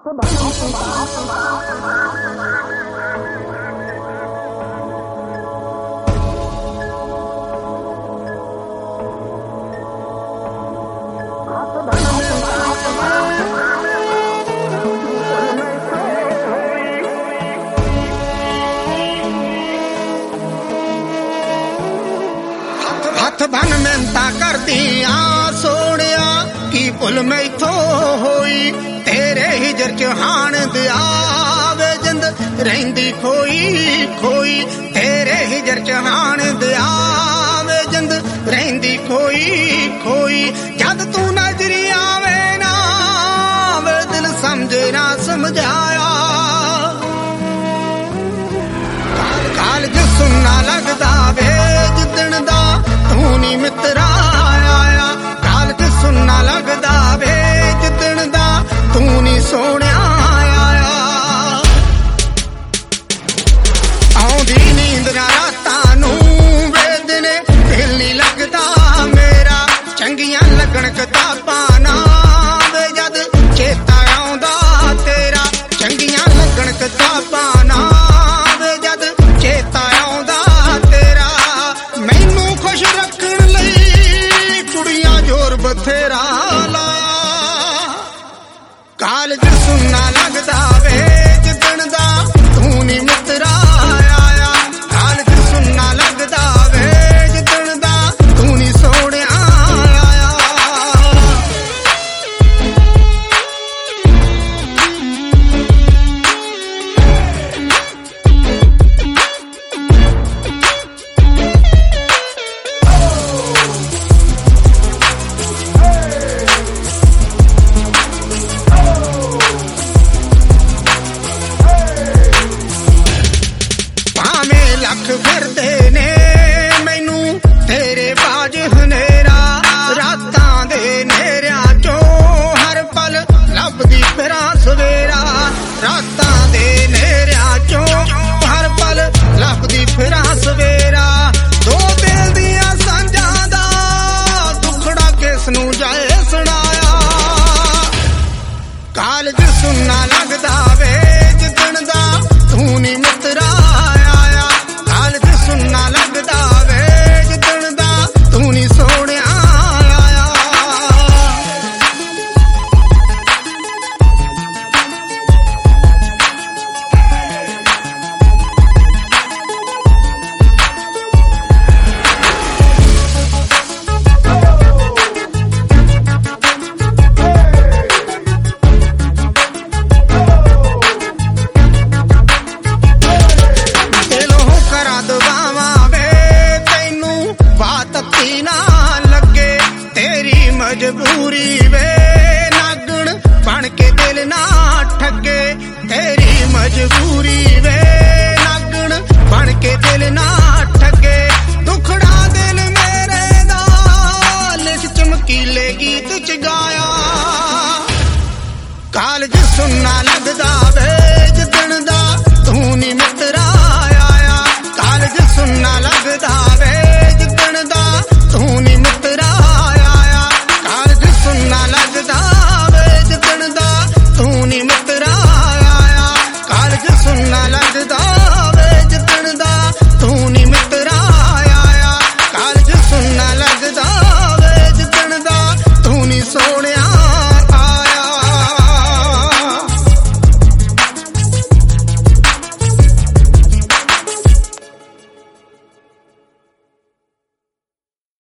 हथ बन मिन्नतां करदियां सोहणिया की भुल मैथों होई तेरे हिजर च हाण दिया वे जिंद रहिंदी खोई खोई तेरे हिजर च हाण दिया वे जिंद रहिंदी खोई खोई जद तू नजरी आवे ना वे दिल समझे ना समझाया कालज सुनना लगदा वे जिदण दा तू नी मित्रा आया कालज सुनना लगदा वे जिदण दा तू नी सोहणिया आया आउंदी नींद ना रातां नूं वे दिने दिल नी लगदा मेरा चंगियां लगण किताबां ना वे जद चेता आउंदा तेरा चंगियां लगण किताबां ना वे जद चेता आउंदा तेरा मैनू खुश रखण लई कुड़ियां जोर बथेरा लाया कालज सुनना लगदा वे जिदण दा तू नी मित्रा आया कालज सुनना लगदा वे जिदण दा तू नी सोहणिया आया लख फिरदे ने मैनू तेरे बाज हनेरा रातां दे नेरिया चो हर पल लभदी फिरां सवेरा रातां दे नेरिया चो हर पल लभदी फिरां सवेरा दो दिल दियां सांझां दा दुखड़ा किस नूं जाए सुनाया कालज सुनना लगदा वे जिदण दा तू नी मित्रा आया कालज सुनना लगदा वे जिदण दा तू नी सोहणिया आया मजबूरी वे नागण बन के दिल ना ठगे तेरी मजबूरी वे नागण बन के दिल ना ठगे दुखड़ा दिल मेरे दा लिख चमकीले गीत च गाया कालज सुनना लगदा वे जिदण दा तू नी मित्रा आया कालज सुनना लगदा वे जिदण दा तू नी मित्रा सुनना लगदा वे जिदण दा तू नी मित्रा